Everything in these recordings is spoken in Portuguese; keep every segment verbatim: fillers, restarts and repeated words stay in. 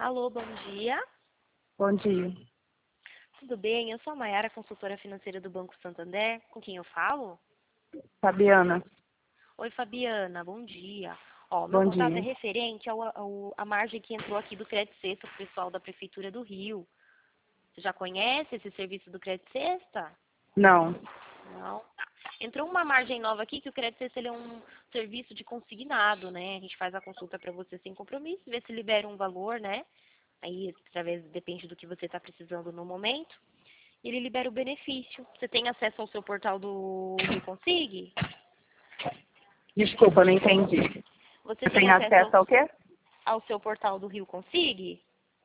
Alô, bom dia. Bom dia. Tudo bem? Eu sou a Mayara, consultora financeira do Banco Santander. Com quem eu falo? Fabiana. Oi, Fabiana. Bom dia. Ó, meu Bom contato é dia. referente ao, ao, à margem que entrou aqui do Crédito Sexta para o pessoal da Prefeitura do Rio. Você já conhece esse serviço do Crédito Sexta? Não. Não? Tá. Entrou uma margem nova aqui que o Crédito Sexta ele é um serviço de consignado, né? A gente faz a consulta para você sem compromisso, vê se libera um valor, né? Aí, através, depende do que você está precisando no momento. E ele libera o benefício. Você tem acesso ao seu portal do Rio Consig? Desculpa, não entendi. Você Você tem tem acesso acesso ao quê? ao seu portal do Rio Consig?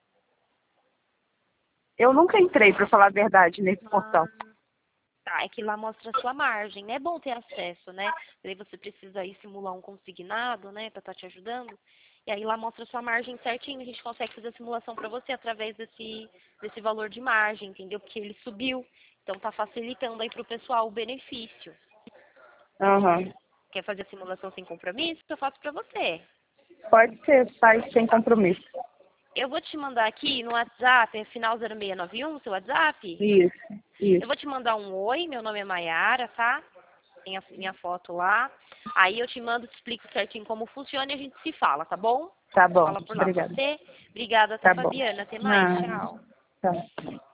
Eu nunca entrei, para falar a verdade, nesse Ah, portal. tá. É que lá mostra a sua margem. É bom ter acesso, né? Daí você precisa aí simular um consignado, né? Pra estar te ajudando. E aí lá mostra a sua margem certinho. A gente consegue fazer a simulação para você através desse, desse valor de margem, entendeu? Porque ele subiu. Então tá facilitando aí pro pessoal o benefício. Aham. Quer fazer a simulação sem compromisso? Eu faço para você. Pode ser, faz sem compromisso. Eu vou te mandar aqui no WhatsApp, é final zero seis nove um, seu WhatsApp. Isso, Eu isso. vou te mandar um oi, meu nome é Mayara, tá? Tem a minha foto lá. Aí eu te mando, te explico certinho como funciona e a gente se fala, tá bom? Tá bom, Fala por lá, pode obrigada. ser? Obrigada, tá, Tá bom. Fabiana? Até mais, Ah, tchau. tá.